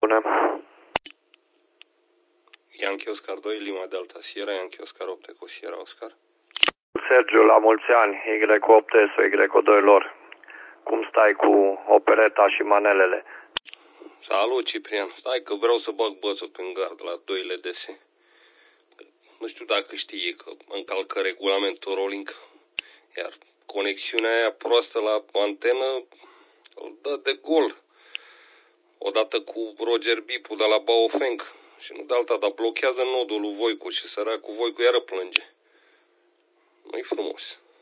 Bună. Yankee Oscar 2, Lima Delta Sierra, Yankee Oscar 8, Eco Sierra Oscar. Sergiu, la mulți ani, Y8S, Y2 lor. Cum stai cu opereta și manelele? Salut, Ciprian. Stai că vreau să bag bățul în gard la 2 LDS. Nu știu dacă știi că încalcă regulamentul rolling, iar conexiunea aia proastă la antenă îl dă de gol. Odată cu Roger Bipu de la Baofeng și nu de alta, dar blochează nodul lui Voicu și săracul Voicu iară plânge. Nu-i frumos.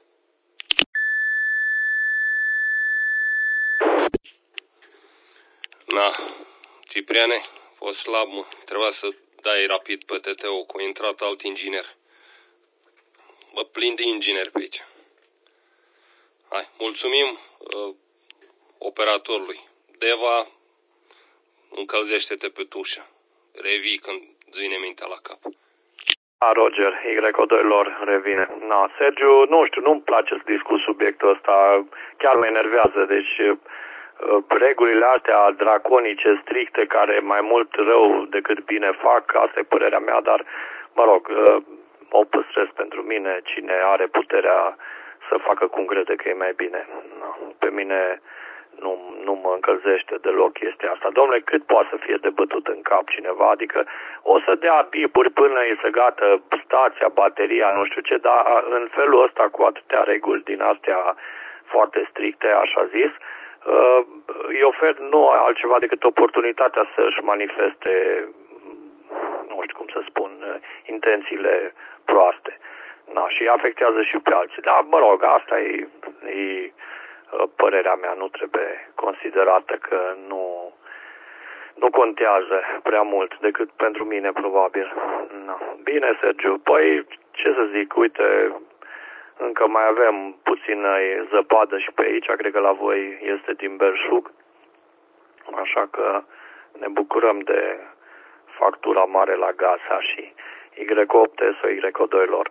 Na, Cipriane, fost slab, mă. Trebuia să dai rapid pe TTO, că a intrat alt inginer. Mă plin de ingineri pe aici. Hai, mulțumim operatorului. Deva, încălzește-te pe tușă. Revii când îți vine mintea la cap. Roger, Y2 lor revine. Na, Sergiu, nu știu, nu-mi place să discut subiectul ăsta, chiar mă enervează, deci regulile astea draconice, stricte, care mai mult rău decât bine fac, asta e părerea mea, dar, mă rog, o păstrez pentru mine, cine are puterea să facă cum crede că e mai bine. Na, pe mine nu mă încălzește deloc chestia asta. Dom'le, cât poate să fie de bătut în cap cineva? Adică o să dea bipuri până îi se gata stația, bateria, nu știu ce, dar în felul ăsta cu atâtea reguli din astea foarte stricte, așa zis, îi ofer nu altceva decât oportunitatea să-și manifeste, nu știu cum să spun, intențiile proaste. Na, și afectează și pe alții. Dar, mă rog, asta e părerea mea, nu trebuie considerată că nu contează prea mult decât pentru mine, probabil. Na. Bine, Sergiu. Păi, ce să zic, uite, încă mai avem puțină zăpadă și pe aici, cred că la voi este din belșug, așa că ne bucurăm de factura mare la Gasa și Y8 sau Y2 lor.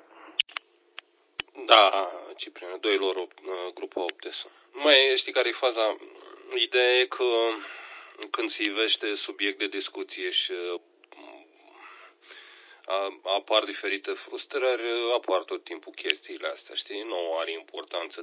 Da, Ciprian, 2 lor, grupul 8 Mai știi care e faza? Ideea e că când se ivește subiect de discuție și apar diferite frustrări, apar tot timpul chestiile astea, știi? Nu are importanță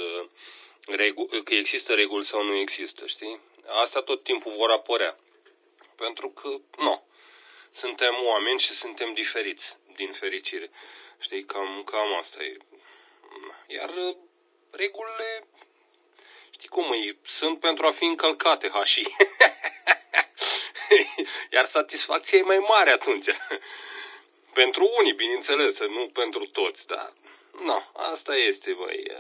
că există reguli sau nu există, știi? Asta tot timpul vor apărea. Pentru că, nu, suntem oameni și suntem diferiți, din fericire. Știi, cam asta e. Iar regulile, știi cum e, sunt pentru a fi încălcate, hașii. Iar satisfacția e mai mare atunci. Pentru unii, bineînțeles, nu pentru toți, dar nu, asta este, băi.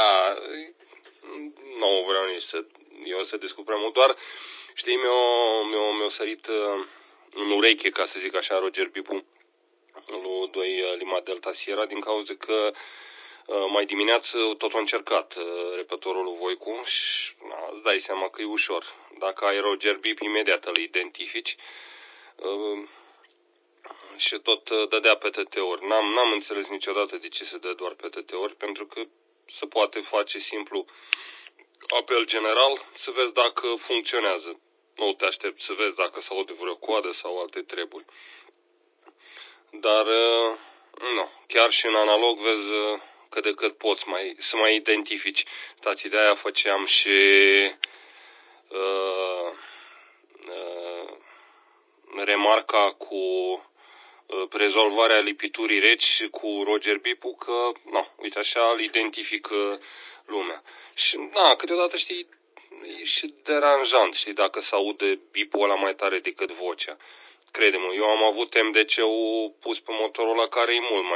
Nu vreau nici să discut prea mult, doar, știi, mi-a sărit în ureche, ca să zic așa, Roger Bipu, lui 2 Lima Delta Sierra, din cauza că mai dimineață tot a încercat repătorul lui Voicu și îți dai seama că e ușor. Dacă ai Roger Bip, imediat îl identifici și tot dădea pe TT-uri. N-am înțeles niciodată de ce se dă doar pe TT-uri, pentru că se poate face simplu apel general să vezi dacă funcționează. Nu te aștept să vezi dacă se aude vreo coadă sau alte treburi. Dar, nu, chiar și în analog vezi cât de cât poți să mai identifici. Stații de aia făceam și remarca cu rezolvarea lipiturii reci cu Roger Bipu că, uite așa îl identifică lumea. Și, câteodată, știi, e și deranjant, știi, dacă se aude bipul ăla mai tare decât vocea. Crede-mă, eu am avut MDC-ul pus pe motorul ăla care e mult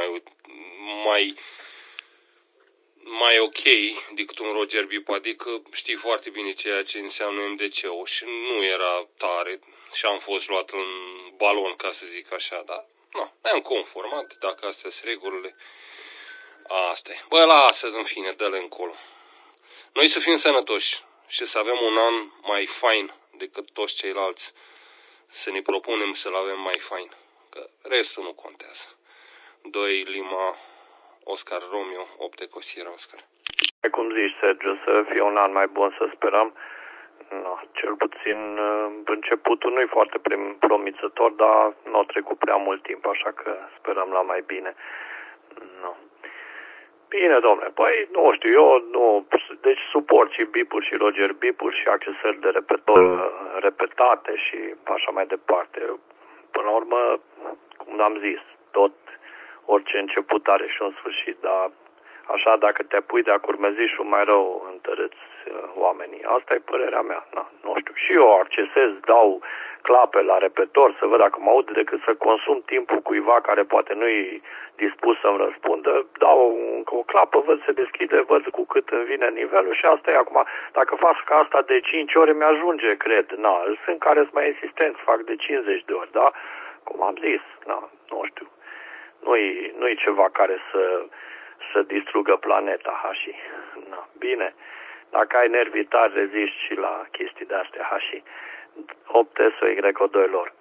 mai ok decât un Roger Bipu, adică știi foarte bine ceea ce înseamnă MDC-ul și nu era tare și am fost luat în balon, ca să zic așa, dar ne-am conformat, dacă astea sunt regulile. Asta e. Bă, lasă, în fine, dă-le încolo. Noi să fim sănătoși și să avem un an mai fain decât toți ceilalți. Să ne propunem să-l avem mai fain, că restul nu contează. 2 Lima Oscar Romeo, 8 Eco Sierra Oscar. Cum zici, Sergiu, să fie un an mai bun, să sperăm. No, cel puțin începutul nu e foarte promițător, dar nu a trecut prea mult timp, așa că sperăm la mai bine. No. Bine, domnule, păi nu știu, eu nu, deci suport și bipuri și Roger bipuri și accesări de repetor repetate și așa mai departe. Până la urmă, cum am zis, tot orice început are și un sfârșit, dar așa dacă te pui de-a curmezișul mai rău întărâți oamenii. Asta e părerea mea, nu știu. Și eu accesez, dau clape la repetor să văd dacă mă aud, decât să consum timpul cuiva care poate nu-i dispus să-mi răspundă, dau o clapă, văd se deschide, văd cu cât îmi vine nivelul și asta e acum. Dacă fac asta de 5 ore mi-ajunge, cred. Sunt care sunt mai insistenți, fac de 50 de ori, da? Cum am zis, nu știu. Nu-i ceva care să distrugă planeta, Hashi. Bine, dacă ai nervii tari, reziști și la chestii de-astea, Hashi. 8 SY-2 lor.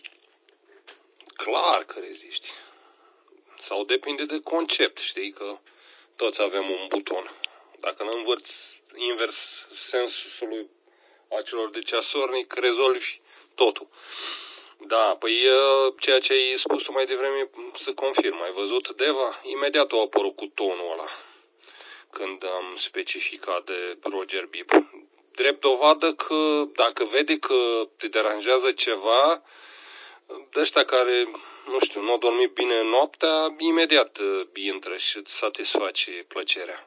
Clar că reziști. Sau depinde de concept, știi, că toți avem un buton. Dacă nu învârți invers sensului acelor de ceasornic, rezolvi totul. Da, păi ceea ce ai spus tu mai devreme să confirm. Ai văzut, Deva? Imediat a apărut cu tonul ăla când am specificat de Roger Bibb. Drept dovadă că dacă vede că te deranjează ceva, de ăștia care, nu știu, nu au dormit bine noaptea, imediat intră și îți satisface plăcerea.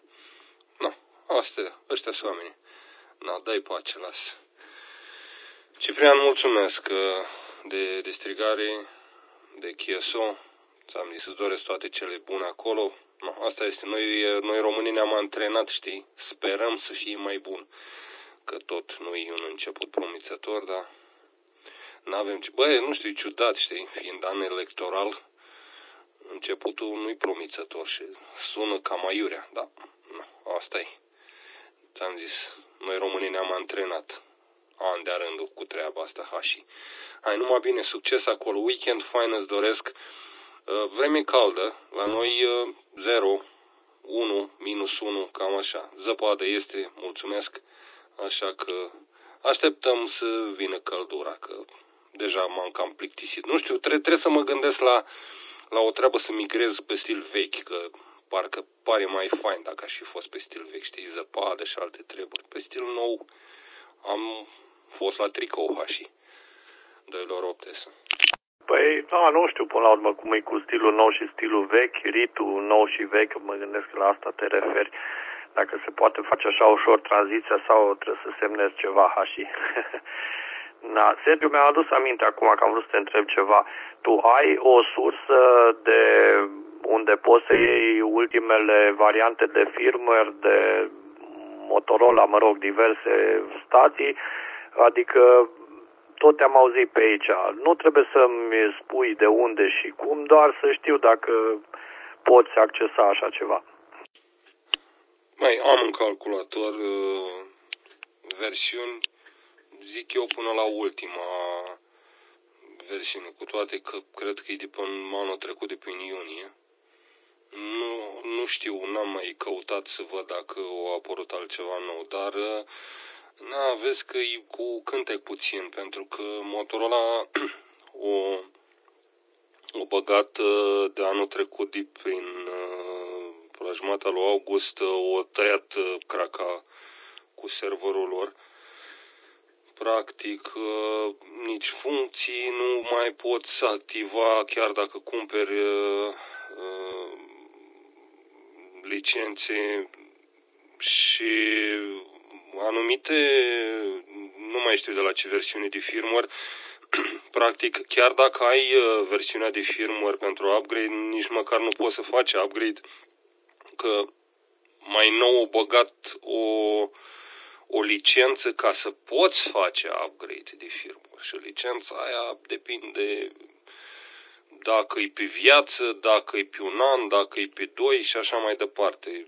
Ăștia sunt oamenii. Dai pace, lasă. Ciprian, mulțumesc de strigare, de chieso. Ți-am zis să-ți doresc toate cele bune acolo. Asta este. Noi românii ne-am antrenat, știi? Sperăm să fie mai bun. Că tot nu e un început promițător, dar n-avem ce... nu știu, e ciudat, știi? Fiind an electoral, începutul nu-i promițător și sună cam aiurea, da? Asta e. Ți-am zis, noi românii ne-am antrenat an de-a rândul cu treaba asta, Hashi. Hai, numai bine, succes acolo, weekend fain îți doresc, vreme caldă, la noi 0, 1, -1, cam așa, zăpadă este, mulțumesc, așa că așteptăm să vină căldura, că deja m-am cam plictisit. Nu știu, trebuie să mă gândesc la o treabă să migrez pe stil vechi, că parcă pare mai fain dacă aș fi fost pe stil vechi, știi, zăpadă și alte treburi. Pe stil nou am fost la tricou, Hashi. 2 lor 8 esă. Păi, nu știu până la urmă cum e cu stilul nou și stilul vechi, ritul nou și vechi, mă gândesc că la asta te referi. Dacă se poate face așa ușor tranziția sau trebuie să semnezi ceva, Hashi. Sergiu, mi-a adus aminte acum că am vrut să te întreb ceva. Tu ai o sursă de unde poți să iei ultimele variante de firmware, de Motorola, diverse stații, adică tot te-am auzit pe aici. Nu trebuie să-mi spui de unde și cum, doar să știu dacă poți accesa așa ceva. Am un calculator versiuni, zic eu, până la ultima versiune, cu toate că cred că e de până anul trecut, de prin iunie. Nu știu, n-am mai căutat să văd dacă a apărut altceva nou, dar vezi că e cu cântec puțin, pentru că Motorola o băgat de anul trecut de prin jumătatea lui august, o tăiat craca cu serverul lor. Practic, nici funcții nu mai poți activa chiar dacă cumperi licențe și anumite, nu mai știu de la ce versiune de firmware, practic chiar dacă ai versiunea de firmware pentru upgrade, nici măcar nu poți să faci upgrade, că mai nou au băgat o licență ca să poți face upgrade de firmware și licența aia depinde dacă e pe viață, dacă e pe un an, dacă e pe 2 și așa mai departe.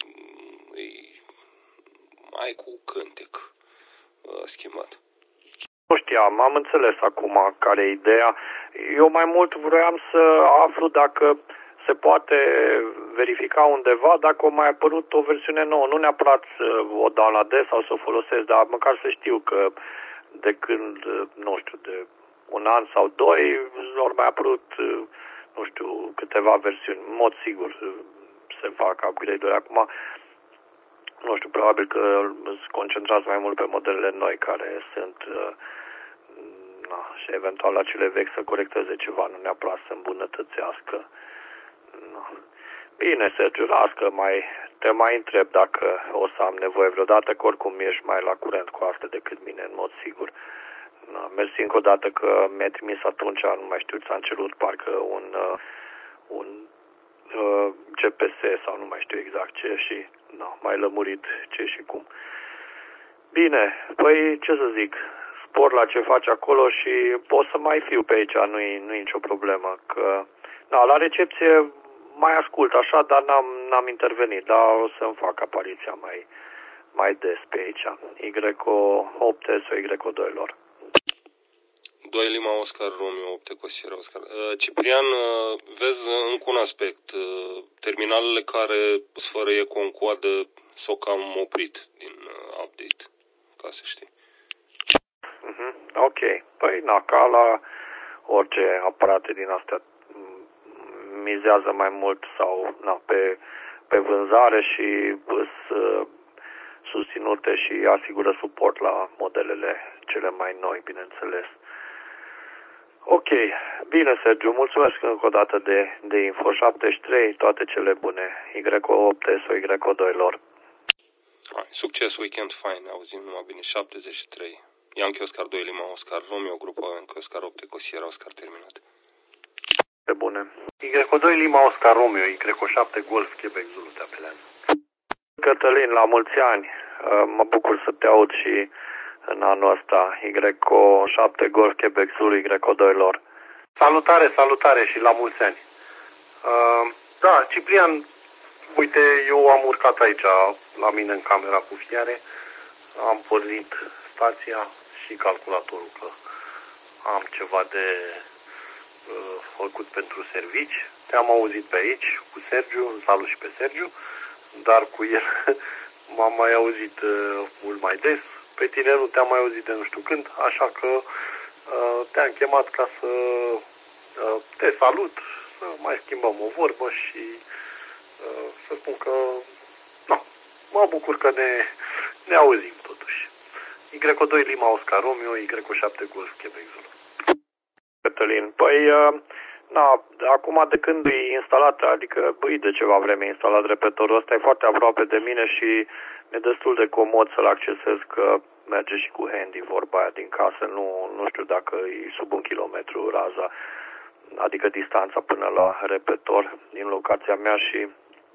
Mai cu cântec schimbat. Nu știam, am înțeles acum care e ideea. Eu mai mult vroiam să aflu dacă se poate verifica undeva dacă a mai apărut o versiune nouă. Nu neapărat să o downloadez sau să o folosesc, dar măcar să știu că de când, nu știu, de un an sau doi, au mai apărut, nu știu, câteva versiuni. În mod sigur se fac upgrade-uri. Acum, nu știu, probabil că se concentrează mai mult pe modelele noi care sunt și eventual la cele vechi să corecteze ceva, nu neapărat să îmbunătățească. Bine, Sergiu, las că te mai întreb dacă o să am nevoie vreodată, că oricum ești mai la curent cu asta decât mine, în mod sigur. Mersi încă o dată că mi-ai trimis atunci, nu mai știu, ți-am cerut parcă un GPS sau nu mai știu exact ce și mai lămurit ce și cum. Bine, păi ce să zic, spor la ce faci acolo și pot să mai fiu pe aici, nu-i nicio problemă. Că, la recepție mai ascult așa, dar n-am intervenit, dar o să-mi fac apariția mai des pe aici. Y8 sau Y2 lor. 2 Lima Oscar Romeo 8 Eco Sierra Oscar. Ciprian, vezi încă un aspect. Terminalele care fără eco în coadă s-au cam oprit din update, ca să știi. Ok. Păi, ca la orice aparate din astea mizează mai mult sau pe vânzare și susținute și asigură suport la modelele cele mai noi, bineînțeles. Ok, bine, Sergiu, mulțumesc încă o dată de info. 73, toate cele bune. Y8 sau Y2 lor. Succes, weekend fine, auzim numai bine. 73, Yankee Oscar 2 Lima Oscar Romeo, grupa Yankee Oscar 8 Eco Sierra Oscar terminat. Pe bune. Y2 Lima Oscar Romeo, Y7 Golf Quebec Zulu te apelează. Cătălin, la mulți ani. Mă bucur să te aud și în anul ăsta. Y7 Golf Quebec Zulu, Y2 lor. Salutare și la mulți ani. Da, Ciprian, uite, eu am urcat aici la mine în camera cu fiare, am pornit stația și calculatorul că am ceva de făcut pentru servici. Te-am auzit pe aici cu Sergiu, îl salut și pe Sergiu, dar cu el m-am mai auzit mult mai des. Pe tine nu te-am mai auzit de nu știu când, așa că te-am chemat ca să te salut, să mai schimbăm o vorbă și să spun că mă bucur că ne auzim totuși. Y2 Lima Oscar Romeo, Y7 Golf Quebec Zulu. Cătălin, păi, acum de când e instalat, adică de ceva vreme instalat repetorul ăsta, e foarte aproape de mine și e destul de comod să-l accesez, că merge și cu handy, vorba aia din casă, nu știu dacă e sub 1 kilometru raza, adică distanța până la repetor din locația mea și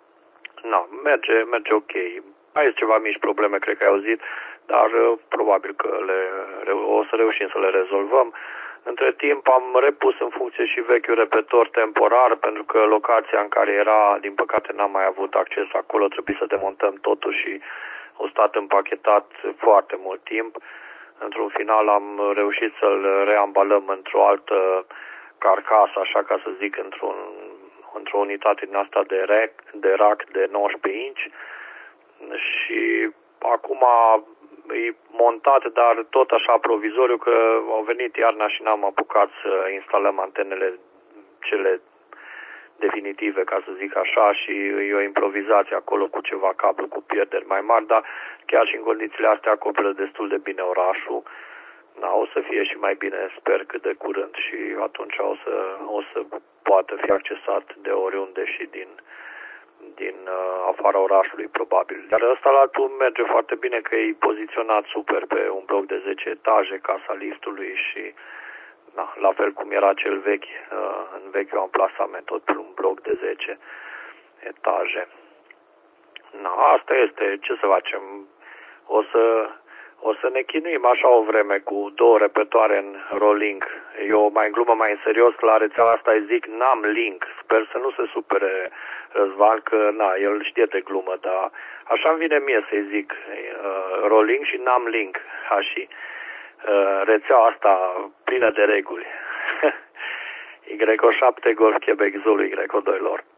merge ok. Ai ceva mici probleme, cred că ai auzit, dar probabil că o să reușim să le rezolvăm. Între timp am repus în funcție și vechiul repetor temporar, pentru că locația în care era, din păcate n-am mai avut acces acolo, trebuie să demontăm totul și a stat împachetat foarte mult timp. Într-un final am reușit să-l reambalăm într-o altă carcasă, așa ca să zic, într-o unitate din asta de rack de 19 inch și acum e montat, dar tot așa provizoriu, că au venit iarna și n-am apucat să instalăm antenele cele definitive, ca să zic așa, și e o improvizație acolo cu ceva cablu cu pierderi mai mari, dar chiar și în condițiile astea acoperă destul de bine orașul. O să fie și mai bine, sper, cât de curând și atunci o să poată fi accesat de oriunde și din afara orașului, probabil. Dar ăsta la altul merge foarte bine, că e poziționat super pe un bloc de 10 etaje, casa liftului și la fel cum era cel vechi, în vechiul amplasament, tot pe un bloc de 10 etaje. Asta este, ce să facem, o să ne chinuim așa o vreme cu 2 repetoare în rolling. Eu mai în glumă, mai în serios, la rețeaua asta îi zic n-am link. Sper să nu se supere Răzvan, că el știe de glumă, dar așa îmi vine mie să-i zic rolling și n-am link. Și rețeaua asta plină de reguli. Y7 Golf Quebec Zulu, Y2 lor.